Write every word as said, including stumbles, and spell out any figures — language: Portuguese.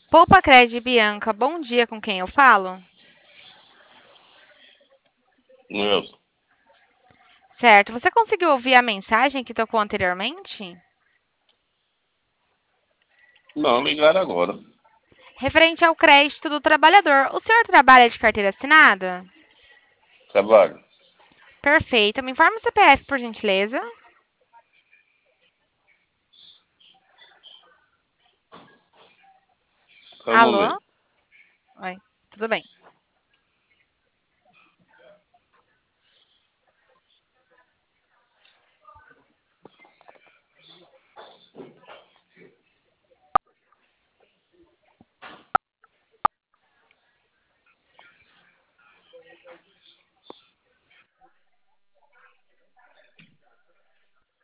Poupa Cred, Bianca, bom dia, com quem eu falo? Nilson. Certo, você conseguiu ouvir a mensagem que tocou anteriormente? Não, ligaram agora. Referente ao crédito do trabalhador. O senhor trabalha de carteira assinada? Trabalho. Perfeito. Me informa o C P F, por gentileza. Só um Alô? momento. Oi, tudo bem.